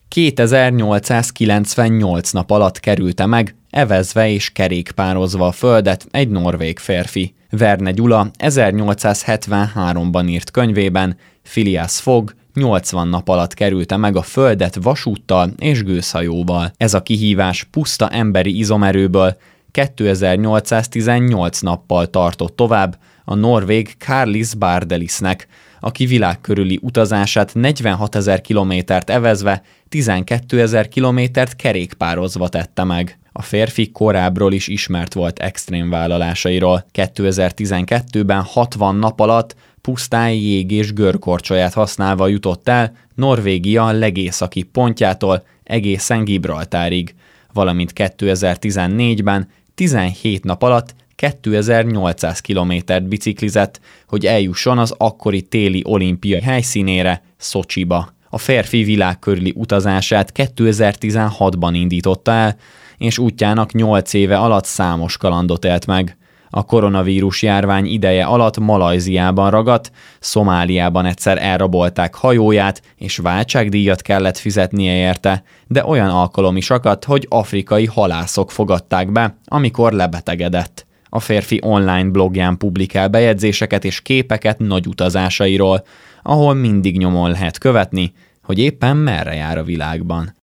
2898 nap alatt kerülte meg, evezve és kerékpározva a földet egy norvég férfi. Verne Gyula 1873-ban írt könyvében, Phileas Fogg 80 nap alatt kerülte meg a földet vasúttal és gőzhajóval. Ez a kihívás puszta emberi izomerőből 2818 nappal tartott tovább a norvég Karlis Bardelisnek, aki világkörüli utazását 46 000 kilométert evezve, 12 000 kilométert kerékpározva tette meg. A férfi korábbról is ismert volt extrém vállalásairól. 2012-ben 60 nap alatt pusztán jég és görkorcsolyát használva jutott el Norvégia legészaki pontjától egészen Gibraltárig, valamint 2014-ben 17 nap alatt 2800 kilométert biciklizett, hogy eljusson az akkori téli olimpia helyszínére, Szocsiba. A férfi világkörüli utazását 2016-ban indította el, és útjának 8 éve alatt számos kalandot élt meg. A koronavírus járvány ideje alatt Malajziában ragadt, Szomáliában egyszer elrabolták hajóját, és váltságdíjat kellett fizetnie érte, de olyan alkalom is akadt, hogy afrikai halászok fogadták be, amikor lebetegedett. A férfi online blogján publikál bejegyzéseket és képeket nagy utazásairól, ahol mindig nyomon lehet követni, hogy éppen merre jár a világban.